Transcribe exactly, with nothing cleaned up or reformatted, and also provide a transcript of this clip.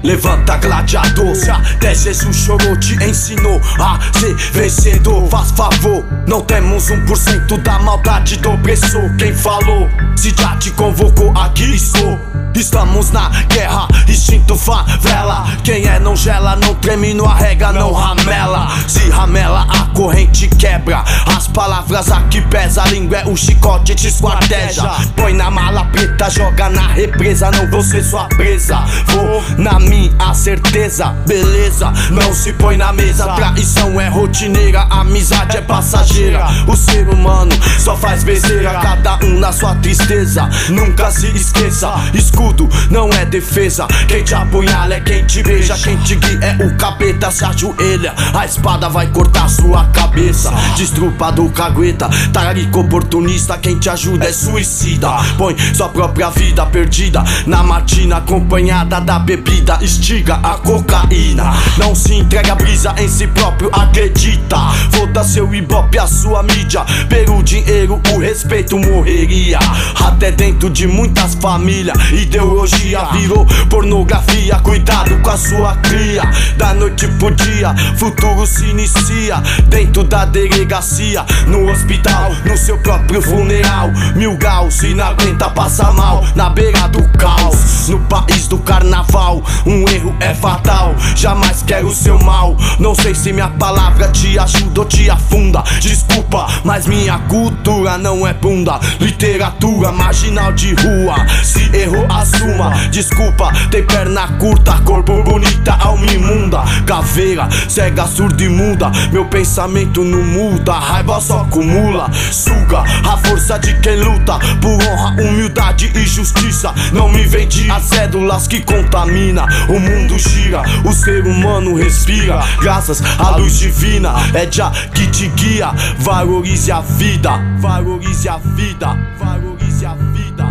levanta gladiador. Se até Jesus chorou, te ensinou a ser vencedor. Faz favor, não temos um por cento da maldade do opressor. Quem falou? Se já te convocou, aqui estou. Estamos na guerra, instinto favela. Quem é não gela, não treme, não arrega, não ramela. Se ramela, a corrente quebra. As palavras aqui pesa, a língua é o chicote, te esquarteja. Põe na mala preta, joga na represa, não vou ser sua presa. Vou na minha certeza, beleza, não se põe na mesa. Traição é rotineira, amizade é passageira. O ser humano só faz besteira, cada um na sua tristeza. Nunca se esqueça, escuta, não é defesa. Quem te apunhala é quem te beija. Quem te guia é o capeta. Se ajoelha, a espada vai cortar sua cabeça. Destrupa do cagueta, talarico oportunista. Quem te ajuda é suicida. Põe sua própria vida perdida na matina, acompanhada da bebida. Estiga a cocaína, não se entrega a brisa, em si próprio acredita. Foda seu ibope, a sua mídia. Pelo dinheiro o respeito morreria. Até dentro de muitas famílias ideologia virou pornografia. Cuidado com a sua cria. Da noite pro dia, futuro se inicia. Dentro da delegacia, no hospital, no seu próprio funeral. Mil graus, se não aguenta passa mal na beira do caos. No país do carnaval, um erro é fatal. Jamais quero o seu mal. Não sei se minha palavra te ajuda ou te afunda. Desculpa, mas minha cultura não é bunda. Literatura marginal de rua. Se errou, assuma, desculpa, tem perna curta, corpo bonita, alma imunda. Caveira, cega, surda e muda. Meu pensamento não muda, a raiva só acumula. Suga a força de quem luta por honra, humildade e justiça. Não me vende as cédulas que contamina. O mundo gira, o ser humano respira. Graças à luz divina, é já que te guia. Valorize a vida, valorize a vida, valorize a vida.